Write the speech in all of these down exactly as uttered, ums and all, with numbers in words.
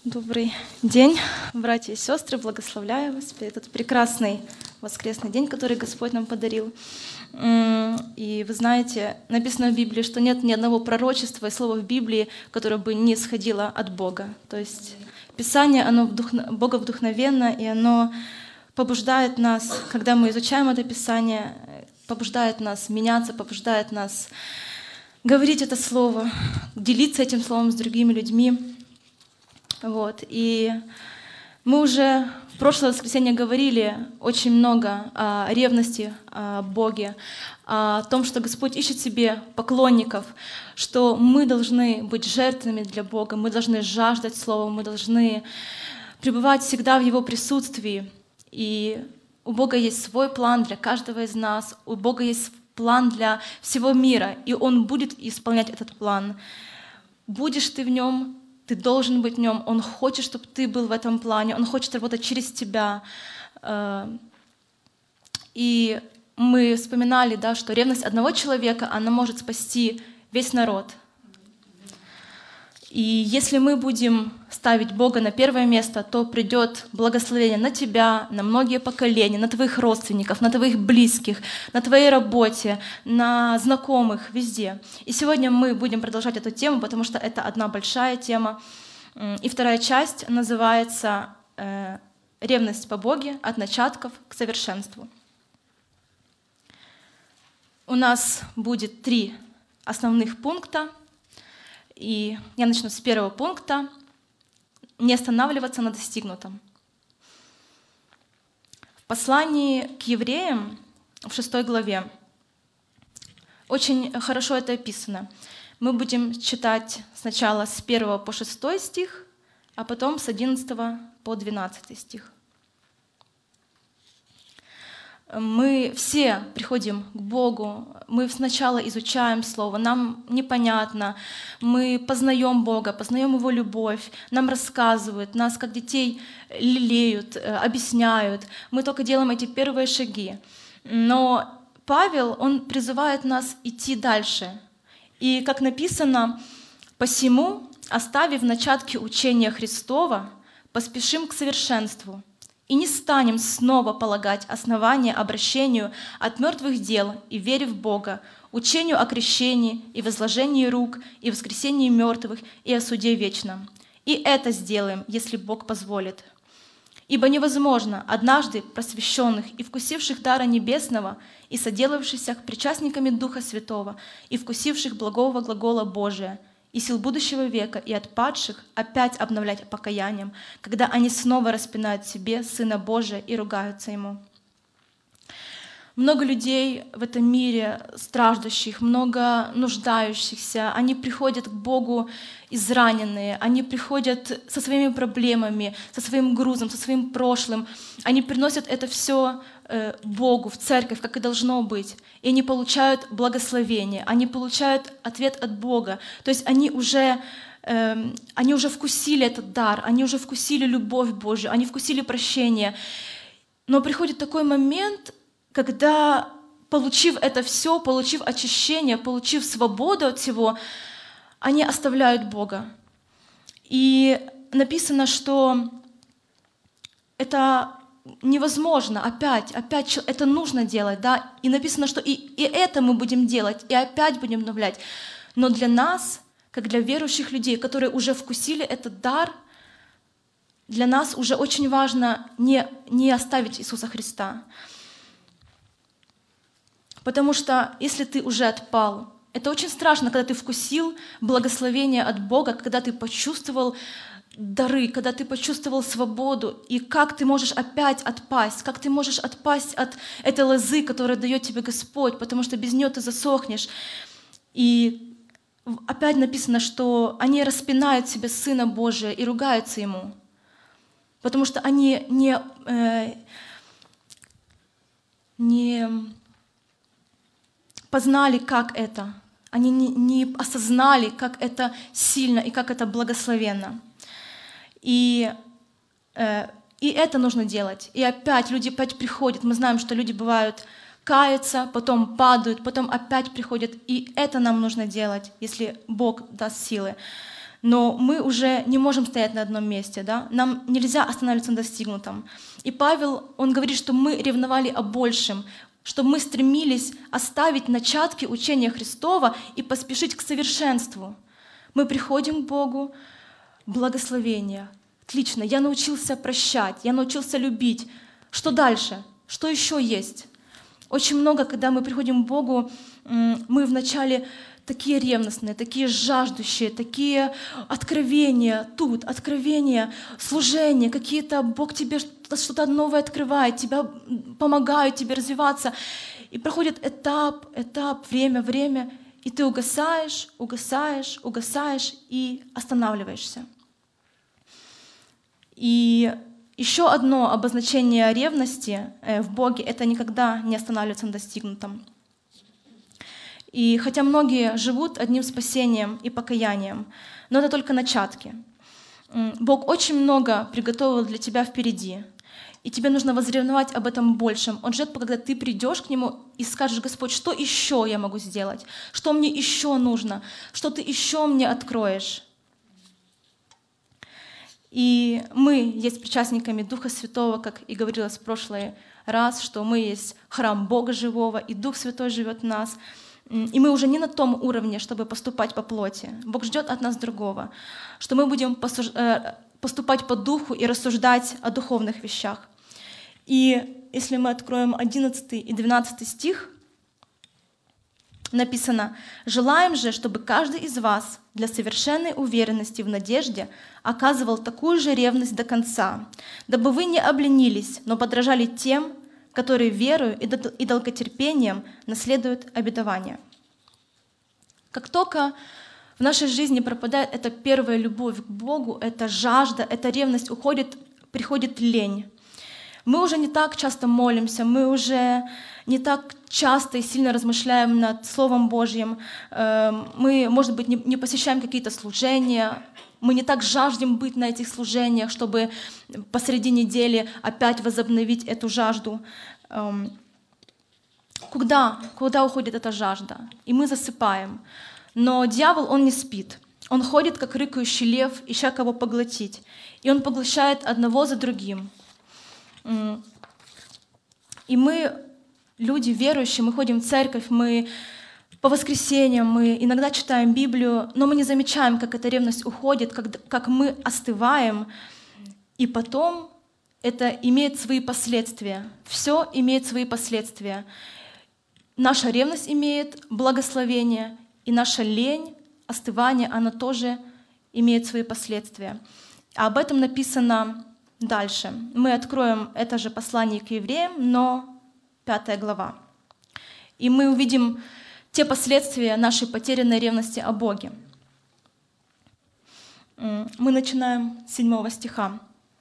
Добрый день, братья и сестры, благословляю вас в этот прекрасный воскресный день, который Господь нам подарил. И вы знаете, написано в Библии, что нет ни одного пророчества и слова в Библии, которое бы не исходило от Бога. То есть Писание, оно боговдухновенно, и оно побуждает нас, когда мы изучаем это Писание, побуждает нас меняться, побуждает нас говорить это слово, делиться этим словом с другими людьми. Вот. И мы уже в прошлое воскресенье говорили очень много о ревности, о Боге, о том, что Господь ищет себе поклонников, что мы должны быть жертвами для Бога, мы должны жаждать Слова, мы должны пребывать всегда в Его присутствии. И у Бога есть свой план для каждого из нас, у Бога есть план для всего мира, и Он будет исполнять этот план. Будешь ты в Нем, ты должен быть в Нем, Он хочет, чтобы ты был в этом плане, Он хочет работать через тебя. И мы вспоминали, да, что ревность одного человека, она может спасти весь народ. И если мы будем ставить Бога на первое место, то придет благословение на тебя, на многие поколения, на твоих родственников, на твоих близких, на твоей работе, на знакомых, везде. И сегодня мы будем продолжать эту тему, потому что это одна большая тема. И вторая часть называется «Ревность по Боге от начатков к совершенству». У нас будет три основных пункта. И я начну с первого пункта — не останавливаться на достигнутом. В послании к евреям в шестой главе очень хорошо это описано. Мы будем читать сначала с первого по шестой стих, а потом с одиннадцатого по двенадцатый стих. Мы все приходим к Богу, мы сначала изучаем Слово, нам непонятно, мы познаем Бога, познаем Его любовь, нам рассказывают, нас как детей лелеют, объясняют, мы только делаем эти первые шаги. Но Павел, он призывает нас идти дальше. И как написано: «Посему, оставив начатки учения Христова, поспешим к совершенству, и не станем снова полагать основания обращению от мертвых дел и вере в Бога, учению о крещении и возложении рук, и воскресении мертвых, и о суде вечном. И это сделаем, если Бог позволит. Ибо невозможно однажды просвещенных и вкусивших дара небесного и соделавшихся причастниками Духа Святого и вкусивших благого глагола Божия, и сил будущего века, и отпадших опять обновлять покаянием, когда они снова распинают себе Сына Божия и ругаются Ему». Много людей в этом мире страждущих, много нуждающихся, они приходят к Богу израненные, они приходят со своими проблемами, со своим грузом, со своим прошлым, они приносят это все Богу, в церковь, как и должно быть, и они получают благословение, они получают ответ от Бога, то есть они уже, э, они уже вкусили этот дар, они уже вкусили любовь Божью, они вкусили прощение, но приходит такой момент, когда, получив это все, получив очищение, получив свободу от всего, они оставляют Бога. И написано, что это невозможно, опять, опять это нужно делать, да, и написано, что и, и это мы будем делать, и опять будем обновлять. Но для нас, как для верующих людей, которые уже вкусили этот дар, для нас уже очень важно не, не оставить Иисуса Христа. Потому что если ты уже отпал, это очень страшно, когда ты вкусил благословение от Бога, когда ты почувствовал дары, когда ты почувствовал свободу, и как ты можешь опять отпасть, как ты можешь отпасть от этой лозы, которую дает тебе Господь, потому что без нее ты засохнешь. И опять написано, что они распинают себе Сына Божия и ругаются Ему, потому что они не, э, не познали, как это, они не, не осознали, как это сильно и как это благословенно. И, э, и это нужно делать. И опять люди опять приходят. Мы знаем, что люди бывают каются, потом падают, потом опять приходят. И это нам нужно делать, если Бог даст силы. но мы уже не можем стоять на одном месте, да? Нам нельзя останавливаться на достигнутом. И Павел, он говорит, что мы ревновали о большем, что мы стремились оставить начатки учения Христова и поспешить к совершенству. Мы приходим к Богу, благословение. Отлично, я научился прощать, я научился любить. Что дальше? Что еще есть? Очень много, когда мы приходим к Богу, мы вначале такие ревностные, такие жаждущие, такие откровения тут, откровения, служения, какие-то Бог тебе что-то новое открывает, тебя помогают тебе развиваться. И проходит этап, этап, время, время, и ты угасаешь, угасаешь, угасаешь и останавливаешься. И еще одно обозначение ревности в Боге — это никогда не останавливаться на достигнутом. И хотя многие живут одним спасением и покаянием, но это только начатки. Бог очень много приготовил для тебя впереди, и тебе нужно возревновать об этом большем. Он ждет, когда ты придешь к Нему и скажешь: Господь, что еще я могу сделать? Что мне еще нужно? Что Ты еще мне откроешь? И мы есть причастниками Духа Святого, как и говорилось в прошлый раз, что мы есть храм Бога живого, и Дух Святой живет в нас. И мы уже не на том уровне, чтобы поступать по плоти. Бог ждет от нас другого, что мы будем поступать по духу и рассуждать о духовных вещах. И если мы откроем одиннадцатый и двенадцатый стих, написано: «Желаем же, чтобы каждый из вас для совершенной уверенности в надежде оказывал такую же ревность до конца, дабы вы не обленились, но подражали тем, которые верою и долготерпением наследуют обетование». Как только в нашей жизни пропадает эта первая любовь к Богу, эта жажда, эта ревность уходит, приходит лень. Мы уже не так часто молимся, мы уже не так часто и сильно размышляем над Словом Божьим, мы, может быть, не посещаем какие-то служения, мы не так жаждем быть на этих служениях, чтобы посреди недели опять возобновить эту жажду. Куда? Куда уходит эта жажда? И мы засыпаем. Но дьявол, он не спит. Он ходит, как рыкающий лев, ища кого поглотить. И он поглощает одного за другим. И мы, люди верующие, мы ходим в церковь, мы по воскресеньям, мы иногда читаем Библию, но мы не замечаем, как эта ревность уходит, как, как мы остываем, и потом это имеет свои последствия. Все имеет свои последствия. Наша ревность имеет благословение, и наша лень, остывание, она тоже имеет свои последствия. А об этом написано дальше. Мы откроем это же послание к евреям, но пятая глава. И мы увидим те последствия нашей потерянной ревности о Боге. Мы начинаем с седьмого стиха.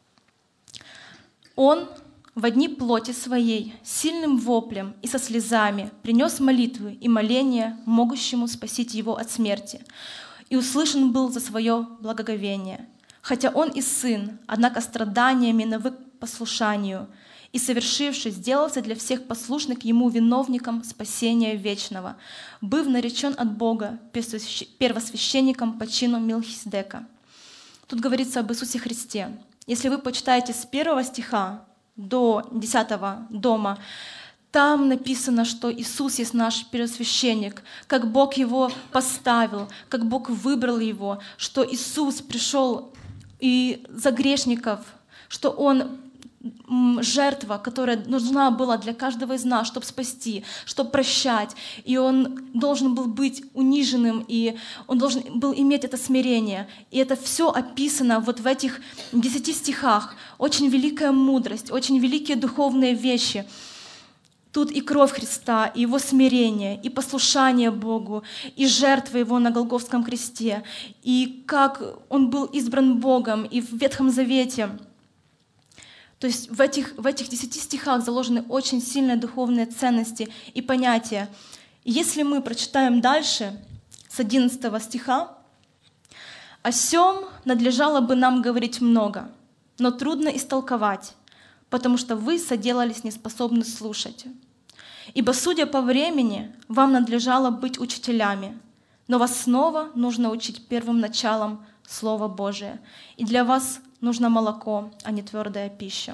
«Он во дни плоти своей сильным воплем и со слезами принес молитвы и моления, могущему спасить его от смерти, и услышан был за свое благоговение. Хотя он и сын, однако страданиями навык послушанию, и, совершивший, сделался для всех послушных ему виновником спасения вечного, быв наречен от Бога первосвященником по чину Милхиседека». Тут говорится об Иисусе Христе. Если вы почитаете с первого стиха до десятого дома, там написано, что Иисус есть наш первосвященник, как Бог его поставил, как Бог выбрал его, что Иисус пришел и за грешников, что Он жертва, которая нужна была для каждого из нас, чтобы спасти, чтобы прощать. И Он должен был быть униженным, и Он должен был иметь это смирение. И это все описано вот в этих десяти стихах. Очень великая мудрость, очень великие духовные вещи. Тут и кровь Христа, и Его смирение, и послушание Богу, и жертва Его на Голгофском кресте, и как Он был избран Богом, и в Ветхом Завете. То есть в этих, в этих десяти стихах заложены очень сильные духовные ценности и понятия. И если мы прочитаем дальше, с одиннадцатого стиха, «О сем надлежало бы нам говорить много, но трудно истолковать, потому что вы соделались неспособны слушать. Ибо, судя по времени, вам надлежало быть учителями, но вас снова нужно учить первым началам Слово Божие. И для вас нужно молоко, а не твердая пища.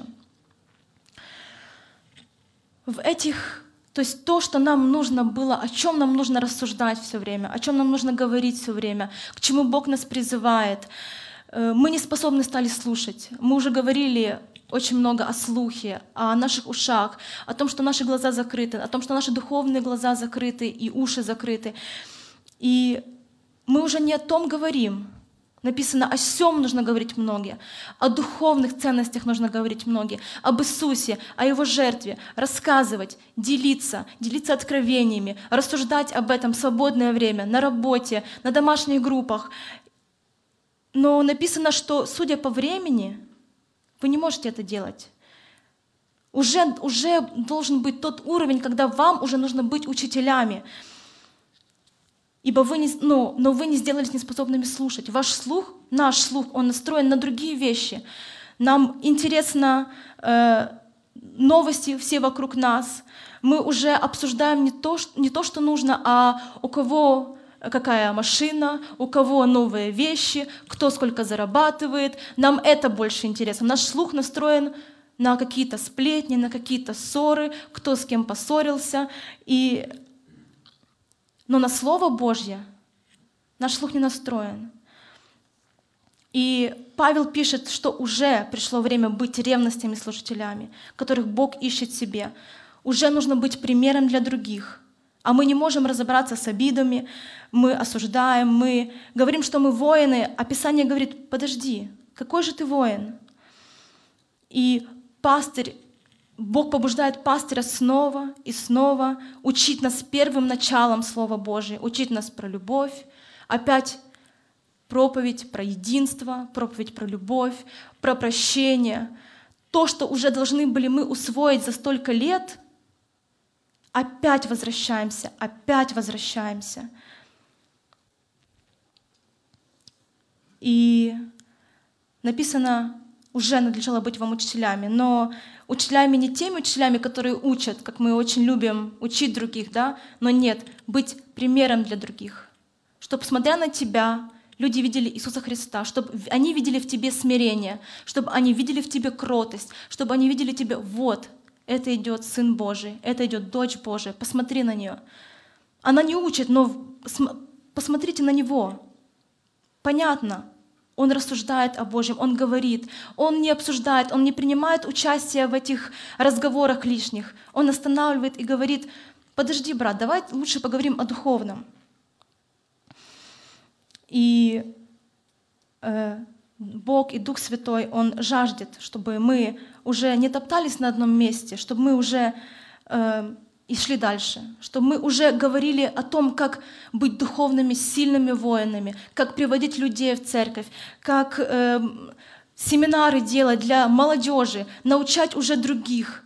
В этих, то есть то, что нам нужно было, о чем нам нужно рассуждать все время, о чем нам нужно говорить все время, к чему Бог нас призывает, мы не способны стали слушать. Мы уже говорили очень много о слухе, о наших ушах, о том, что наши глаза закрыты, о том, что наши духовные глаза закрыты и уши закрыты. И мы уже не о том говорим. Написано, о сем нужно говорить многие, о духовных ценностях нужно говорить многие, об Иисусе, о Его жертве, рассказывать, делиться, делиться откровениями, рассуждать об этом в свободное время, на работе, на домашних группах. Но написано, что, судя по времени, вы не можете это делать. Уже, уже должен быть тот уровень, когда вам уже нужно быть учителями. Ибо вы не, ну, но вы не сделались неспособными слушать. Ваш слух, наш слух, он настроен на другие вещи. Нам интересно э, новости все вокруг нас. Мы уже обсуждаем не то, не то, что нужно, а у кого какая машина, у кого новые вещи, кто сколько зарабатывает. Нам это больше интересно. Наш слух настроен на какие-то сплетни, на какие-то ссоры, кто с кем поссорился. И... Но на Слово Божье наш слух не настроен. И Павел пишет, что уже пришло время быть ревностными служителями, которых Бог ищет себе. Уже нужно быть примером для других. А мы не можем разобраться с обидами, мы осуждаем, мы говорим, что мы воины, а Писание говорит, подожди, какой же ты воин? И пастырь, Бог побуждает пастыря снова и снова учить нас первым началом Слова Божия, учить нас про любовь, опять проповедь про единство, проповедь про любовь, про прощение. То, что уже должны были мы усвоить за столько лет, опять возвращаемся, опять возвращаемся. И написано, уже надлежало быть вам учителями, но учителями не теми учителями, которые учат, как мы очень любим учить других, да? Но нет, быть примером для других, чтобы, смотря на тебя, люди видели Иисуса Христа, чтобы они видели в тебе смирение, чтобы они видели в тебе кротость, чтобы они видели тебя, вот, это идет Сын Божий, это идет Дочь Божия, посмотри на нее. Она не учит, но посмотрите на Него. Понятно, Он рассуждает о Божьем, Он говорит, Он не обсуждает, Он не принимает участия в этих разговорах лишних. Он останавливает и говорит, подожди, брат, давай лучше поговорим о духовном. И э, Бог и Дух Святой, Он жаждет, чтобы мы уже не топтались на одном месте, чтобы мы уже э, и шли дальше, чтобы мы уже говорили о том, как быть духовными, сильными воинами, как приводить людей в церковь, как э, семинары делать для молодежи, научать уже других.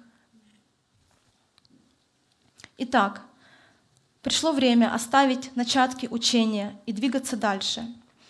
Итак, пришло время оставить начатки учения и двигаться дальше.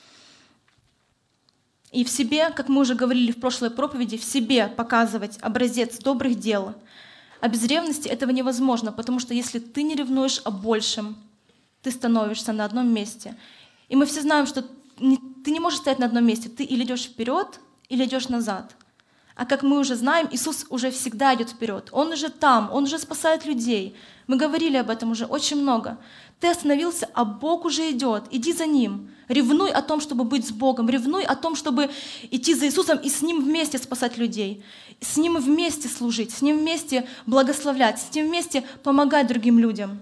И в себе, как мы уже говорили в прошлой проповеди, в себе показывать образец добрых дел. А без ревности этого невозможно, потому что если ты не ревнуешь о большем, ты становишься на одном месте. И мы все знаем, что ты не можешь стоять на одном месте. Ты или идешь вперед, или идешь назад. А как мы уже знаем, Иисус уже всегда идет вперед. Он уже там, Он уже спасает людей. Мы говорили об этом уже очень много. Ты остановился, а Бог уже идет. Иди за Ним. Ревнуй о том, чтобы быть с Богом. Ревнуй о том, чтобы идти за Иисусом и с Ним вместе спасать людей. С Ним вместе служить, с Ним вместе благословлять, с Ним вместе помогать другим людям.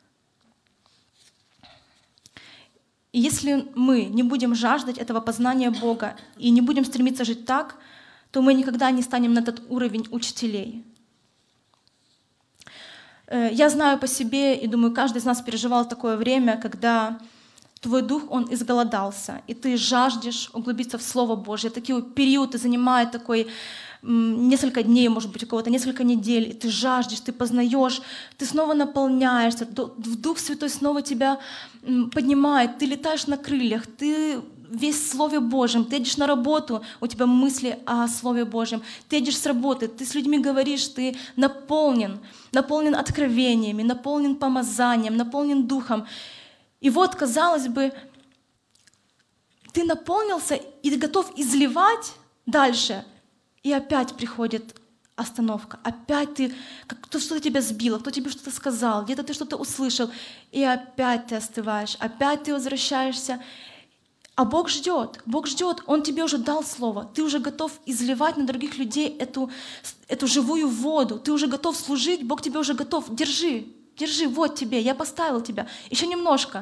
И если мы не будем жаждать этого познания Бога и не будем стремиться жить так, то мы никогда не станем на этот уровень учителей. Я знаю по себе, и думаю, каждый из нас переживал такое время, когда твой дух, он изголодался, и ты жаждешь углубиться в Слово Божье. Такие периоды занимают такой несколько дней, может быть, у кого-то несколько недель, и ты жаждешь, ты познаешь, ты снова наполняешься, Дух Святой снова тебя поднимает, ты летаешь на крыльях, ты весь в Слове Божьем, ты едешь на работу, у тебя мысли о Слове Божьем, ты едешь с работы, ты с людьми говоришь, ты наполнен, наполнен откровениями, наполнен помазанием, наполнен Духом. И вот, казалось бы, ты наполнился и ты готов изливать дальше, и опять приходит остановка. Опять ты, как кто что-то тебя сбило, кто тебе что-то сказал, где-то ты что-то услышал, и опять ты остываешь, опять ты возвращаешься. А Бог ждет, Бог ждет, Он тебе уже дал слово, ты уже готов изливать на других людей эту, эту живую воду, ты уже готов служить, Бог тебе уже готов. Держи, держи, вот тебе, я поставил тебя, еще немножко.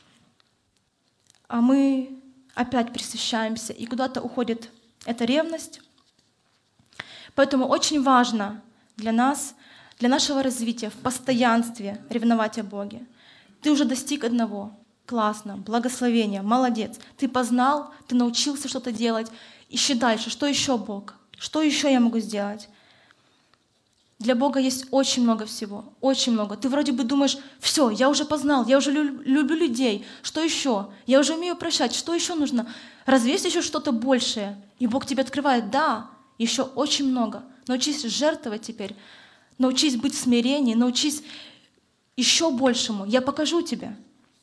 А мы опять пресыщаемся, и куда-то уходит эта ревность. Поэтому очень важно для нас, для нашего развития в постоянстве ревновать о Боге. Ты уже достиг одного. Классно, благословение, молодец. Ты познал, ты научился что-то делать. Ищи дальше. Что еще Бог? Что еще я могу сделать? Для Бога есть очень много всего, очень много. Ты вроде бы думаешь, все, я уже познал, я уже лю- люблю людей. Что еще? Я уже умею прощать. Что еще нужно? Разве есть еще что-то большее? И Бог тебе открывает, да, еще очень много. Научись жертвовать теперь. Научись быть в смирении, научись еще большему. Я покажу тебе.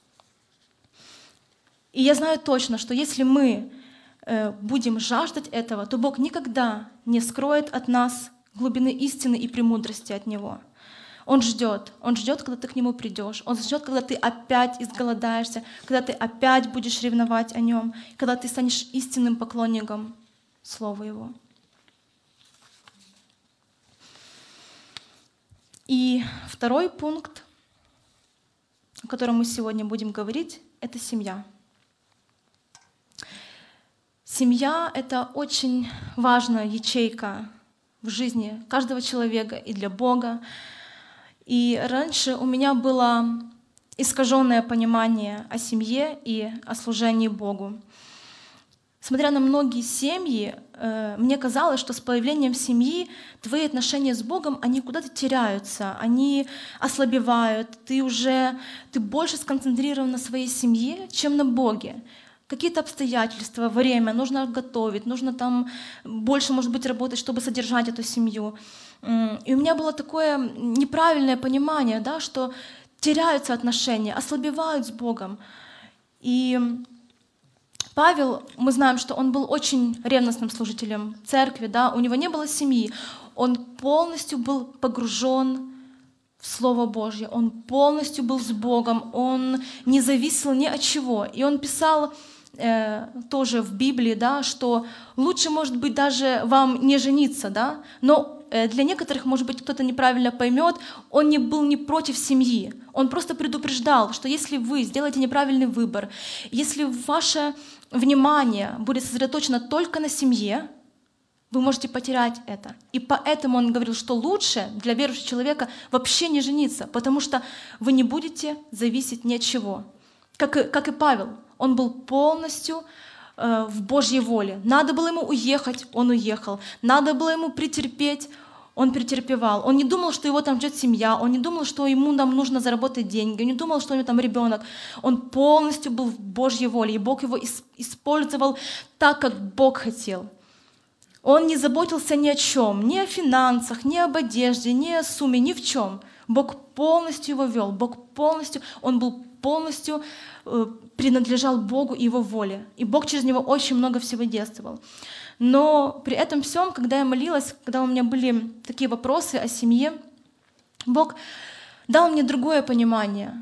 И я знаю точно, что если мы э, будем жаждать этого, то Бог никогда не скроет от нас глубины истины и премудрости от Него. Он ждет. Он ждет, когда ты к Нему придешь. Он ждет, когда ты опять изголодаешься, когда ты опять будешь ревновать о Нем, когда ты станешь истинным поклонником Слова Его. И второй пункт, о котором мы сегодня будем говорить, это семья. Семья — это очень важная ячейка в жизни каждого человека и для Бога. И раньше у меня было искаженное понимание о семье и о служении Богу. Смотря на многие семьи, мне казалось, что с появлением семьи твои отношения с Богом, они куда-то теряются, они ослабевают, ты уже ты больше сконцентрирован на своей семье, чем на Боге. Какие-то обстоятельства, время, нужно готовить, нужно там больше, может быть, работать, чтобы содержать эту семью. И у меня было такое неправильное понимание, да, что теряются отношения, ослабевают с Богом. И Павел, мы знаем, что он был очень ревностным служителем церкви, да, у него не было семьи, он полностью был погружен в Слово Божье, он полностью был с Богом, он не зависел ни от чего. И он писал э, тоже в Библии, да, что лучше, может быть, даже вам не жениться, да, но э, для некоторых, может быть, кто-то неправильно поймет, он не был не против семьи, он просто предупреждал, что если вы сделаете неправильный выбор, если ваше внимание будет сосредоточено только на семье, вы можете потерять это. И поэтому он говорил, что лучше для верующего человека вообще не жениться, потому что вы не будете зависеть ни от чего. Как и, как и Павел, он был полностью э, в Божьей воле. Надо было ему уехать, он уехал. Надо было ему претерпеть, он претерпевал. Он не думал, что его там ждет семья, он не думал, что ему там нужно заработать деньги, он не думал, что у него там ребенок. Он полностью был в Божьей воле, и Бог его использовал так, как Бог хотел. Он не заботился ни о чем, ни о финансах, ни об одежде, ни о сумме, ни в чем. Бог полностью его вел, Бог полностью, он был полностью э, принадлежал Богу и Его воле. И Бог через него очень много всего действовал. Но при этом всем, когда я молилась, когда у меня были такие вопросы о семье, Бог дал мне другое понимание.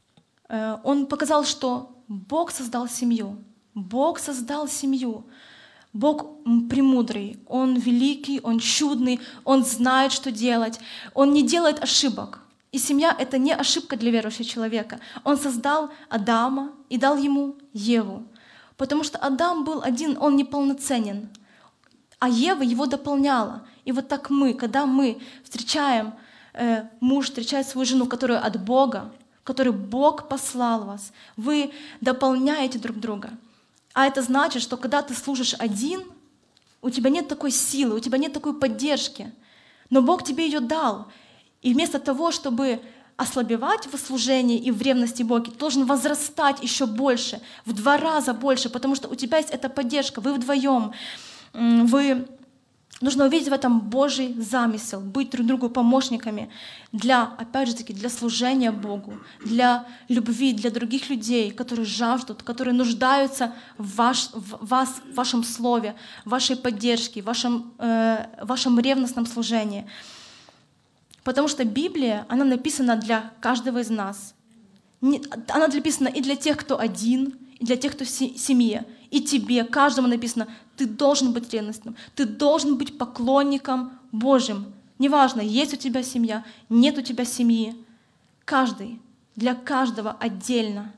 Э, он показал, что Бог создал семью. Бог создал семью. Бог премудрый, Он великий, Он чудный, Он знает, что делать, Он не делает ошибок. И семья — это не ошибка для верующего человека. Он создал Адама и дал ему Еву, потому что Адам был один, он неполноценен, а Ева его дополняла. И вот так мы, когда мы встречаем, э, муж встречает свою жену, которая от Бога, которую Бог послал вас, вы дополняете друг друга. А это значит, что когда ты служишь один, у тебя нет такой силы, у тебя нет такой поддержки. Но Бог тебе ее дал. И вместо того, чтобы ослабевать в служении и в ревности Бога, ты должен возрастать еще больше, в два раза больше, потому что у тебя есть эта поддержка, вы вдвоем, вы Нужно увидеть в этом Божий замысел, быть друг другу помощниками для, опять же таки, для служения Богу, для любви, для других людей, которые жаждут, которые нуждаются в, ваш, в вас, в вашем слове, в вашей поддержке, в вашем, э, в вашем ревностном служении. Потому что Библия, она написана для каждого из нас. Она написана и для тех, кто один, и для тех, кто в семье. И тебе, каждому написано, ты должен быть ревностным, ты должен быть поклонником Божьим. Неважно, есть у тебя семья, нет у тебя семьи. Каждый, для каждого отдельно.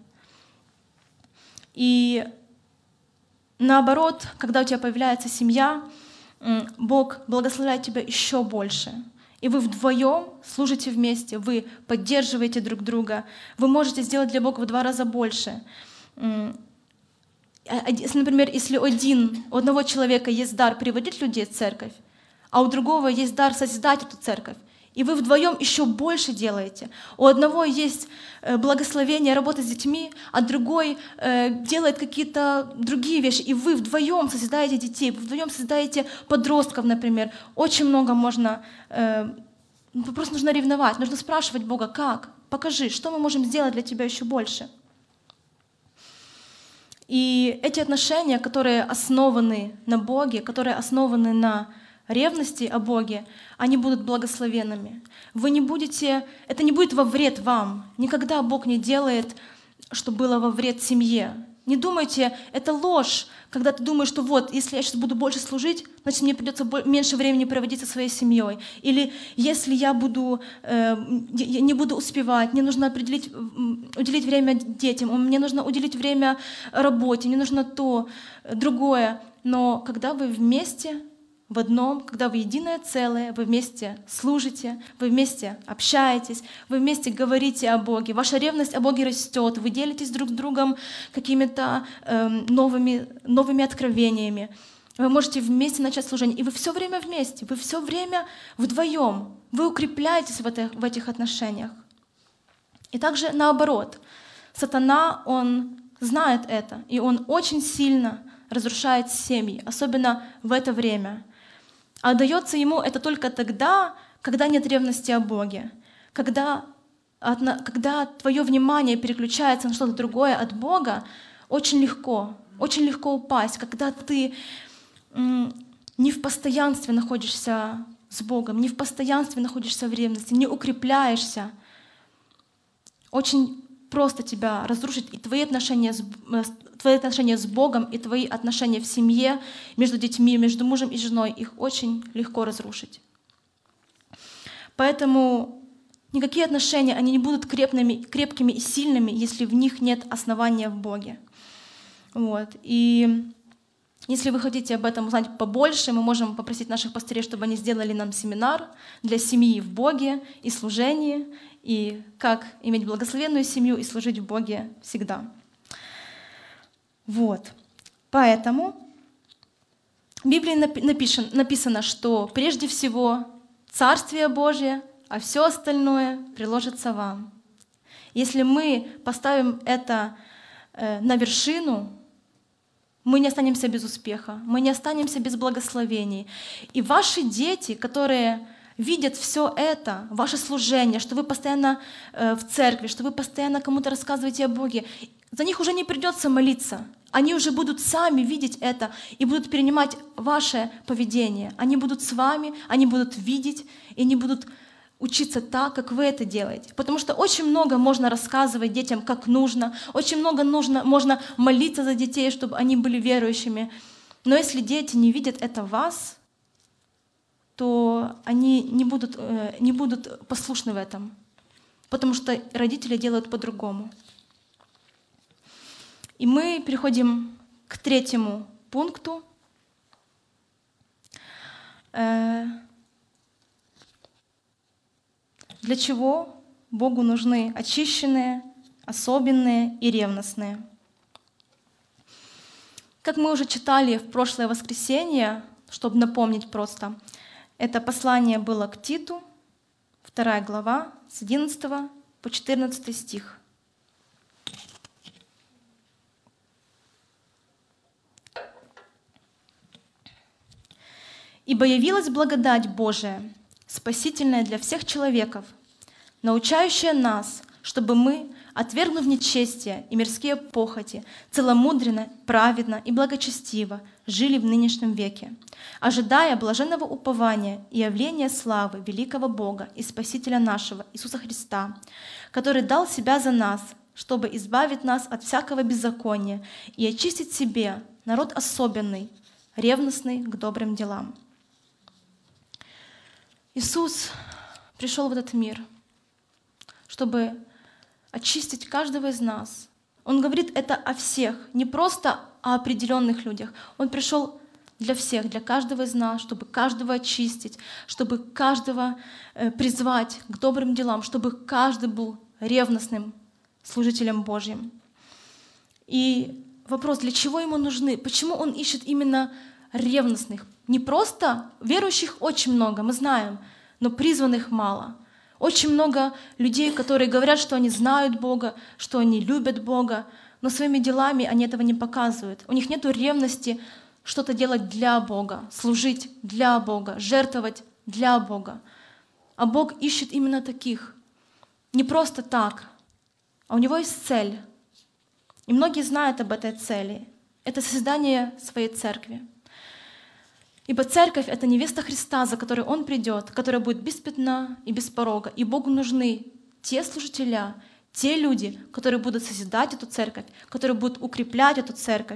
И наоборот, когда у тебя появляется семья, Бог благословляет тебя еще больше. И вы вдвоем служите вместе, вы поддерживаете друг друга, вы можете сделать для Бога в два раза больше. Например, если один, у одного человека есть дар приводить людей в церковь, а у другого есть дар созидать эту церковь, и вы вдвоем еще больше делаете. У одного есть благословение работать с детьми, а другой делает какие-то другие вещи, и вы вдвоем созидаете детей, вы вдвоем созидаете подростков, например. Очень много можно... Просто нужно ревновать, нужно спрашивать Бога, как? Покажи, что мы можем сделать для тебя еще больше. И эти отношения, которые основаны на Боге, которые основаны на ревности о Боге, они будут благословенными. Вы не будете, это не будет во вред вам. Никогда Бог не делает, что было во вред семье. Не думайте, это ложь, когда ты думаешь, что вот, если я сейчас буду больше служить, значит, мне придется меньше времени проводить со своей семьей. Или если я буду, э, я не буду успевать, мне нужно определить, уделить время детям, мне нужно уделить время работе, мне нужно то, другое. Но когда вы вместе, в одном, когда вы единое целое, вы вместе служите, вы вместе общаетесь, вы вместе говорите о Боге, ваша ревность о Боге растет, вы делитесь друг с другом какими-то э, новыми, новыми откровениями. Вы можете вместе начать служение, и вы все время вместе, вы все время вдвоем, вы укрепляетесь в этих, в этих отношениях. И также наоборот, сатана, он знает это, и он очень сильно разрушает семьи, особенно в это время. А дается ему это только тогда, когда нет ревности о Боге, когда, когда твое внимание переключается на что-то другое от Бога, очень легко, очень легко упасть, когда ты не в постоянстве находишься с Богом, не в постоянстве находишься в ревности, не укрепляешься. Очень просто тебя разрушить, и твои отношения с, твои отношения с Богом, и твои отношения в семье, между детьми, между мужем и женой, их очень легко разрушить. Поэтому никакие отношения, они не будут крепкими, крепкими и сильными, если в них нет основания в Боге. Вот. И если вы хотите об этом узнать побольше, мы можем попросить наших пастырей, чтобы они сделали нам семинар для семьи в Боге и служении, и как иметь благословенную семью и служить в Боге всегда. Вот. Поэтому в Библии напишено, написано, что прежде всего Царствие Божие, а все остальное приложится вам. Если мы поставим это на вершину, мы не останемся без успеха, мы не останемся без благословений. И ваши дети, которые видят все это, ваше служение, что вы постоянно э, в церкви, что вы постоянно кому-то рассказываете о Боге, за них уже не придется молиться. Они уже будут сами видеть это и будут перенимать ваше поведение. Они будут с вами, они будут видеть, и они будут учиться так, как вы это делаете. Потому что очень много можно рассказывать детям, как нужно, очень много нужно, можно молиться за детей, чтобы они были верующими. Но если дети не видят это в вас, то они не будут, не будут послушны в этом, потому что родители делают по-другому. И мы переходим к третьему пункту. Для чего Богу нужны очищенные, особенные и ревностные? Как мы уже читали в прошлое воскресенье, чтобы напомнить просто, это послание было к Титу, вторая глава, с одиннадцатого по четырнадцатый стих. Ибо явилась благодать Божия, спасительная для всех человеков, научающая нас, чтобы мы, отвергнув нечестие и мирские похоти, целомудренно, праведно и благочестиво жили в нынешнем веке, ожидая блаженного упования и явления славы великого Бога и Спасителя нашего Иисуса Христа, который дал Себя за нас, чтобы избавить нас от всякого беззакония и очистить себе народ особенный, ревностный к добрым делам. Иисус пришел в этот мир, чтобы очистить каждого из нас. Он говорит это о всех, не просто о определенных людях. Он пришел для всех, для каждого из нас, чтобы каждого очистить, чтобы каждого призвать к добрым делам, чтобы каждый был ревностным служителем Божьим. И вопрос, для чего ему нужны? Почему он ищет именно ревностных? Не просто верующих очень много, мы знаем, но призванных мало. Очень много людей, которые говорят, что они знают Бога, что они любят Бога, но своими делами они этого не показывают. У них нет ревности что-то делать для Бога, служить для Бога, жертвовать для Бога. А Бог ищет именно таких. Не просто так, а у Него есть цель. И многие знают об этой цели. Это создание своей церкви. Ибо церковь — это невеста Христа, за которой Он придет, которая будет без пятна и без порога. И Богу нужны те служителя, те люди, которые будут созидать эту церковь, которые будут укреплять эту церковь.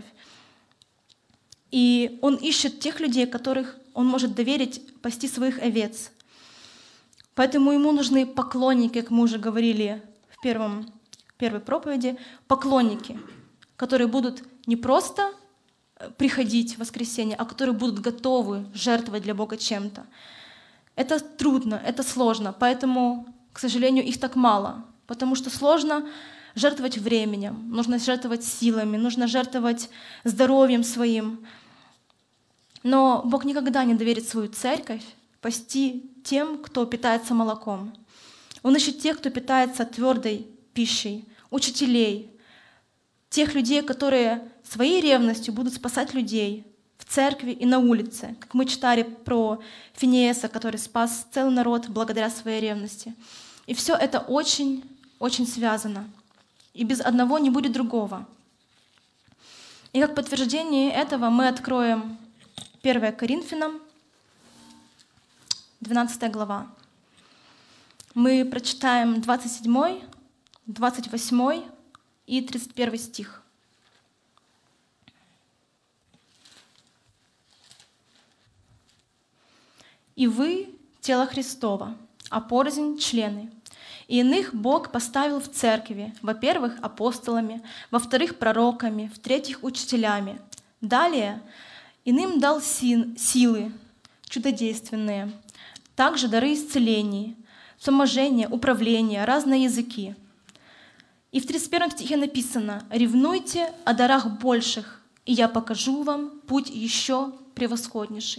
И Он ищет тех людей, которых Он может доверить пасти своих овец. Поэтому Ему нужны поклонники, как мы уже говорили в первом, первой проповеди, поклонники, которые будут не просто приходить в воскресенье, а которые будут готовы жертвовать для Бога чем-то. Это трудно, это сложно, поэтому, к сожалению, их так мало, потому что сложно жертвовать временем, нужно жертвовать силами, нужно жертвовать здоровьем своим. Но Бог никогда не доверит свою церковь пасти тем, кто питается молоком. Он ищет тех, кто питается твердой пищей, учителей, тех людей, которые своей ревностью будут спасать людей в церкви и на улице, как мы читали про Финеаса, который спас целый народ благодаря своей ревности. И все это очень-очень связано. И без одного не будет другого. И как подтверждение этого мы откроем первое Коринфянам, двенадцатая глава. Мы прочитаем двадцать седьмой, двадцать восьмой и тридцать первый стих. «И вы — тело Христова, а порознь — члены. И иных Бог поставил в церкви, во-первых, апостолами, во-вторых, пророками, в-третьих, учителями. Далее иным дал син, силы чудодейственные, также дары исцелений, вспоможения, управления, разные языки». И в тридцать первом стихе написано: «Ревнуйте о дарах больших, и я покажу вам путь еще превосходнейший».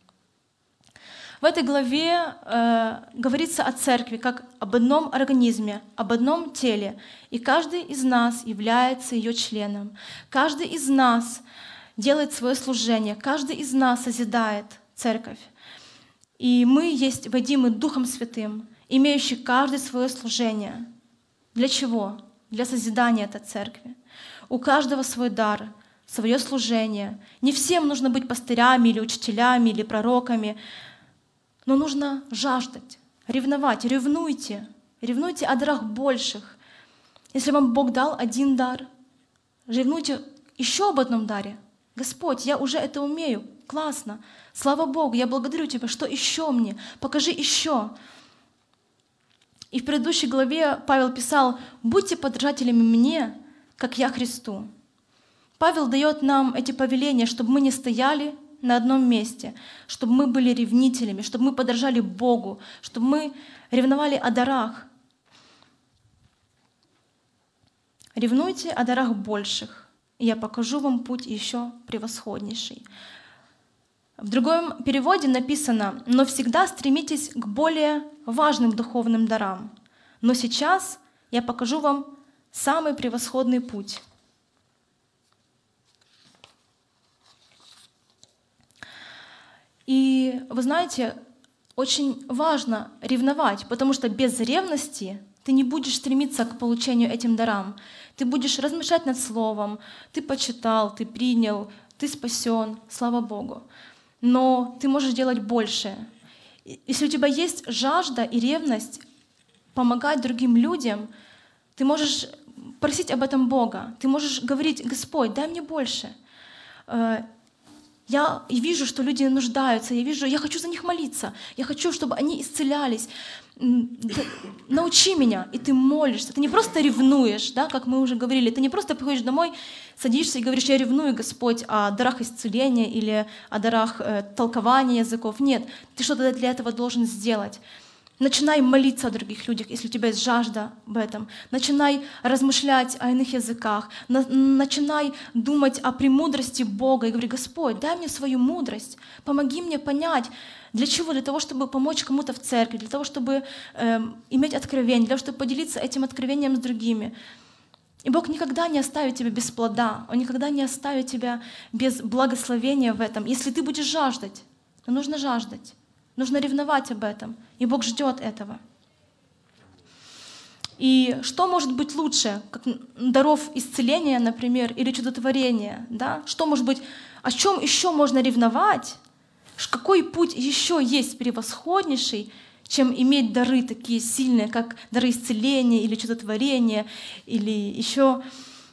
В этой главе э, говорится о церкви как об одном организме, об одном теле, и каждый из нас является ее членом. Каждый из нас делает свое служение, каждый из нас созидает церковь. И мы есть водимы Духом Святым, имеющий каждый свое служение. Для чего? Для созидания этой церкви. У каждого свой дар, свое служение. Не всем нужно быть пастырями или учителями или пророками, но нужно жаждать, ревновать. Ревнуйте, ревнуйте о дарах больших. Если вам Бог дал один дар, ревнуйте еще об одном даре. Господь, я уже это умею, классно. Слава Богу, я благодарю Тебя, что еще мне? Покажи еще. И в предыдущей главе Павел писал: «Будьте подражателями мне, как я Христу». Павел дает нам эти повеления, чтобы мы не стояли на одном месте, чтобы мы были ревнителями, чтобы мы подражали Богу, чтобы мы ревновали о дарах. «Ревнуйте о дарах больших, и я покажу вам путь еще превосходнейший». В другом переводе написано: «Но всегда стремитесь к более важным духовным дарам. Но сейчас я покажу вам самый превосходный путь». И вы знаете, очень важно ревновать, потому что без ревности ты не будешь стремиться к получению этим дарам. Ты будешь размышлять над словом, ты почитал, ты принял, ты спасен, слава Богу. Но ты можешь делать больше. Если у тебя есть жажда и ревность помогать другим людям, ты можешь просить об этом Бога. Ты можешь говорить: Господь, дай мне больше. Я вижу, что люди нуждаются, я вижу, я хочу за них молиться, я хочу, чтобы они исцелялись. Научи меня, и ты молишься. Ты не просто ревнуешь, да, как мы уже говорили, ты не просто приходишь домой, садишься и говоришь: я ревную, Господь, о дарах исцеления или о дарах э, толкования языков. Нет, ты что-то для этого должен сделать. Начинай молиться о других людях, если у тебя есть жажда в этом. Начинай размышлять о иных языках. На, начинай думать о премудрости Бога и говори: Господь, дай мне свою мудрость, помоги мне понять, для чего? Для того, чтобы помочь кому-то в церкви, для того, чтобы э, иметь откровение, для того, чтобы поделиться этим откровением с другими. И Бог никогда не оставит тебя без плода, Он никогда не оставит тебя без благословения в этом. Если ты будешь жаждать, то нужно жаждать. Нужно ревновать об этом, и Бог ждет этого. И что может быть лучше, как даров исцеления, например, или чудотворения? Да? Что может быть, о чем еще можно ревновать? Какой путь еще есть превосходнейший, чем иметь дары такие сильные, как дары исцеления или чудотворения, или еще.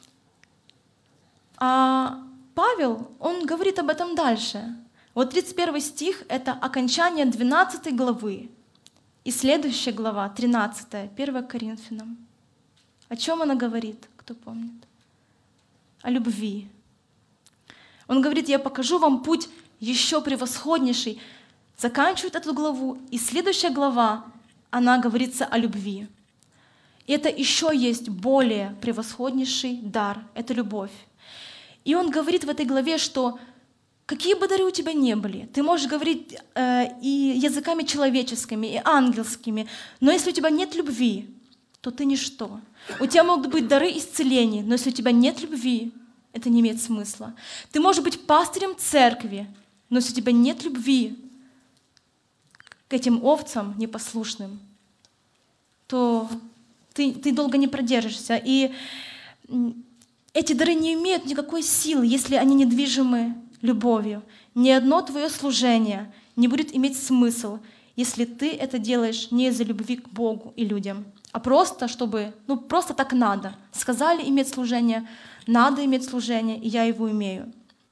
А Павел, он говорит об этом дальше. Вот тридцать первый стих — это окончание двенадцатой главы. И следующая глава, тринадцатая, первая Коринфянам. О чем она говорит, кто помнит? О любви. Он говорит: я покажу вам путь еще превосходнейший. Заканчивает эту главу, и следующая глава, она говорится о любви. И это еще есть более превосходнейший дар — это любовь. И он говорит в этой главе, что какие бы дары у тебя ни были, ты можешь говорить э, и языками человеческими, и ангельскими, но если у тебя нет любви, то ты ничто. У тебя могут быть дары исцеления, но если у тебя нет любви, это не имеет смысла. Ты можешь быть пастырем церкви, но если у тебя нет любви к этим овцам непослушным, то ты, ты долго не продержишься. И эти дары не имеют никакой силы, если они недвижимы любовью. Ни одно твое служение не будет иметь смысл, если ты это делаешь не из-за любви к Богу и людям, а просто, чтобы, ну просто так надо. Сказали иметь служение, надо иметь служение, и я его имею.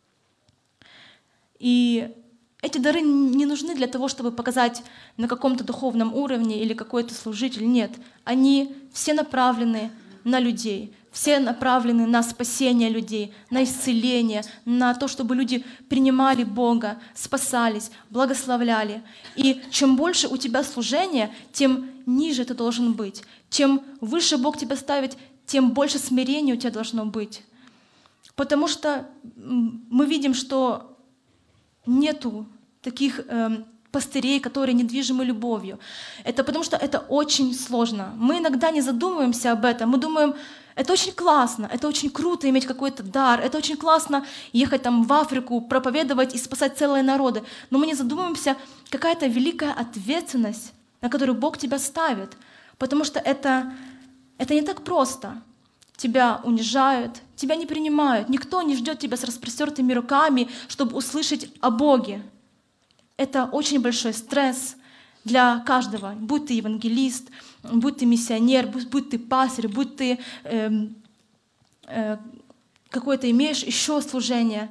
И эти дары не нужны для того, чтобы показать на каком-то духовном уровне или какой-то служитель. Нет, они все направлены на людей, все направлены на спасение людей, на исцеление, на то, чтобы люди принимали Бога, спасались, благословляли. И чем больше у тебя служения, тем ниже ты должен быть. Чем выше Бог тебя ставит, тем больше смирения у тебя должно быть. Потому что мы видим, что нету таких э, пастырей, которые недвижимы любовью. Это потому что это очень сложно. Мы иногда не задумываемся об этом. Мы думаем: это очень классно, это очень круто иметь какой-то дар, это очень классно ехать там в Африку, проповедовать и спасать целые народы. Но мы не задумываемся, какая-то великая ответственность, на которую Бог тебя ставит. Потому что это, это не так просто. Тебя унижают, тебя не принимают. Никто не ждет тебя с распростертыми руками, чтобы услышать о Боге. Это очень большой стресс для каждого. Будь ты евангелист, будь ты миссионер, будь, будь ты пастырь, будь ты э, э, какое-то имеешь еще служение.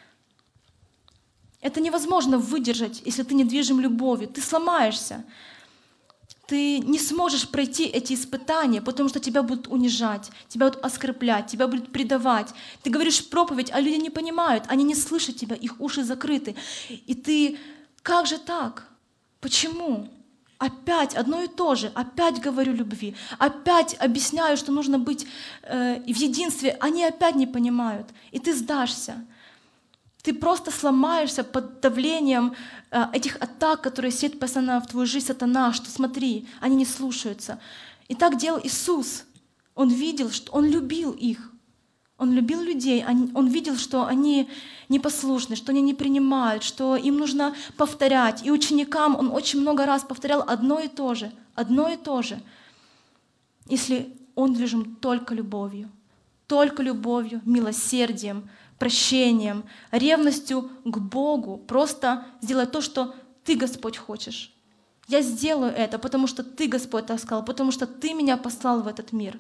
Это невозможно выдержать, если ты не движим любовью. Ты сломаешься. Ты не сможешь пройти эти испытания, потому что тебя будут унижать, тебя будут оскорблять, тебя будут предавать. Ты говоришь проповедь, а люди не понимают, они не слышат тебя, их уши закрыты. И ты: как же так? Почему? Опять одно и то же, опять говорю любви, опять объясняю, что нужно быть э, в единстве, они опять не понимают, и ты сдашься. Ты просто сломаешься под давлением э, этих атак, которые сеет постоянно в твою жизнь сатана, что смотри, они не слушаются. И так делал Иисус. Он видел, что Он любил их. Он любил людей, он видел, что они непослушны, что они не принимают, что им нужно повторять. И ученикам он очень много раз повторял одно и то же, одно и то же. Если он движим только любовью, только любовью, милосердием, прощением, ревностью к Богу, просто сделай то, что Ты, Господь, хочешь. Я сделаю это, потому что Ты, Господь, так сказал, потому что Ты меня послал в этот мир.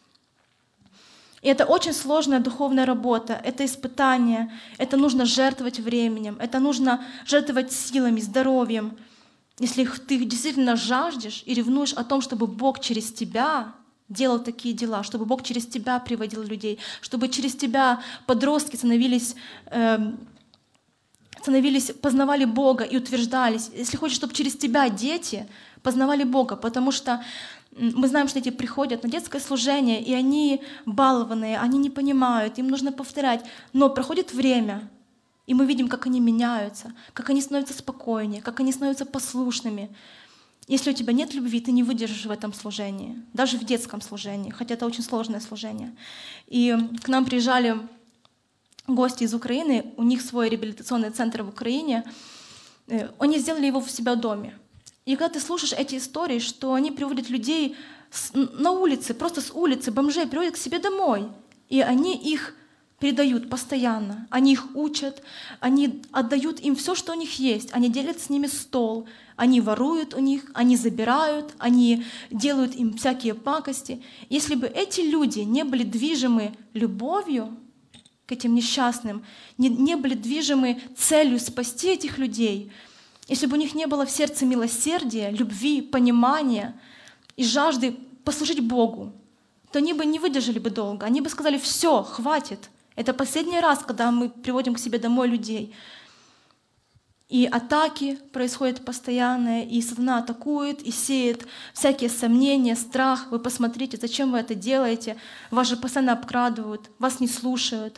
И это очень сложная духовная работа, это испытание, это нужно жертвовать временем, это нужно жертвовать силами, здоровьем. Если ты действительно жаждешь и ревнуешь о том, чтобы Бог через тебя делал такие дела, чтобы Бог через тебя приводил людей, чтобы через тебя подростки становились, э, становились, познавали Бога и утверждались. Если хочешь, чтобы через тебя дети познавали Бога, потому что мы знаем, что дети приходят на детское служение, и они балованные, они не понимают, им нужно повторять. Но проходит время, и мы видим, как они меняются, как они становятся спокойнее, как они становятся послушными. Если у тебя нет любви, ты не выдержишь в этом служении, даже в детском служении, хотя это очень сложное служение. И к нам приезжали гости из Украины, у них свой реабилитационный центр в Украине, они сделали его в себя в доме. И когда ты слушаешь эти истории, что они приводят людей с, на улице, просто с улицы, бомжей, приводят к себе домой, и они их передают постоянно, они их учат, они отдают им все, что у них есть, они делят с ними стол, они воруют у них, они забирают, они делают им всякие пакости. Если бы эти люди не были движимы любовью к этим несчастным, не, не были движимы целью спасти этих людей, если бы у них не было в сердце милосердия, любви, понимания и жажды послужить Богу, то они бы не выдержали бы долго. Они бы сказали: все, хватит. Это последний раз, когда мы приводим к себе домой людей. И атаки происходят постоянные, и сатана атакует, и сеет всякие сомнения, страх. Вы посмотрите, зачем вы это делаете? Вас же постоянно обкрадывают, вас не слушают.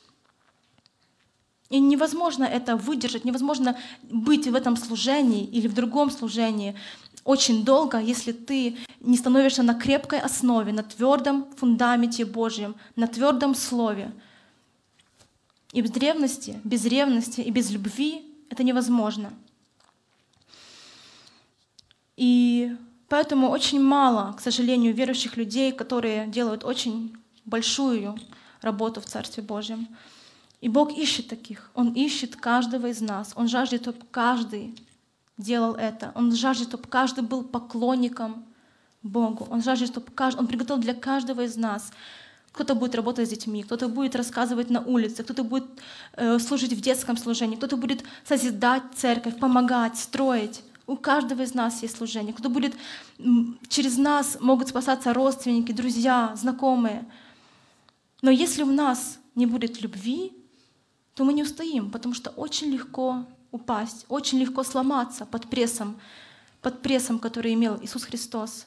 И невозможно это выдержать, невозможно быть в этом служении или в другом служении очень долго, если ты не становишься на крепкой основе, на твердом фундаменте Божьем, на твердом слове. И без ревности, без ревности и без любви это невозможно. И поэтому очень мало, к сожалению, верующих людей, которые делают очень большую работу в Царстве Божьем. И Бог ищет таких. Он ищет каждого из нас. Он жаждет, чтобы каждый делал это. Он жаждет, чтобы каждый был поклонником Богу. Он жаждет, чтобы каждый, Он приготовил для каждого из нас. Кто-то будет работать с детьми, кто-то будет рассказывать на улице, кто-то будет э, служить в детском служении, кто-то будет созидать церковь, помогать, строить. У каждого из нас есть служение. Кто будет через нас могут спасаться родственники, друзья, знакомые. Но если у нас не будет любви, то мы не устоим, потому что очень легко упасть, очень легко сломаться под прессом, под прессом, который имел Иисус Христос.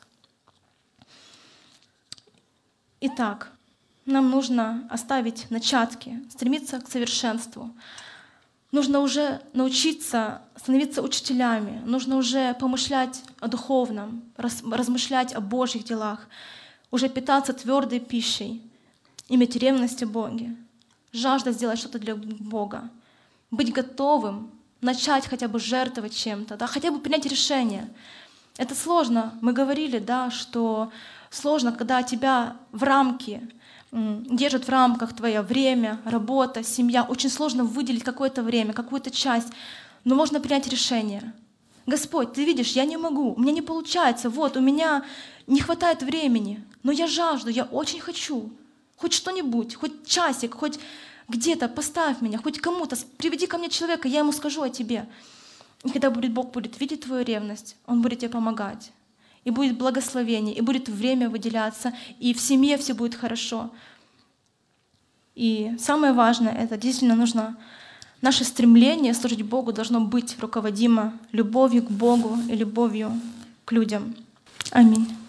Итак, нам нужно оставить начатки, стремиться к совершенству. Нужно уже научиться становиться учителями, нужно уже помышлять о духовном, размышлять о Божьих делах, уже питаться твердой пищей, иметь ревность о Боге, жажда сделать что-то для Бога, быть готовым, начать хотя бы жертвовать чем-то, да, хотя бы принять решение. Это сложно. Мы говорили, да, что сложно, когда тебя в рамки, держат в рамках твое время, работа, семья. Очень сложно выделить какое-то время, какую-то часть, но можно принять решение. Господь, Ты видишь, я не могу, у меня не получается, вот, у меня не хватает времени, но я жажду, я очень хочу. Хоть что-нибудь, хоть часик, хоть где-то поставь меня, хоть кому-то, приведи ко мне человека, я ему скажу о Тебе. И когда будет, Бог будет видеть твою ревность, Он будет тебе помогать. И будет благословение, и будет время выделяться, и в семье все будет хорошо. И самое важное, это действительно нужно, наше стремление служить Богу должно быть руководимо любовью к Богу и любовью к людям. Аминь.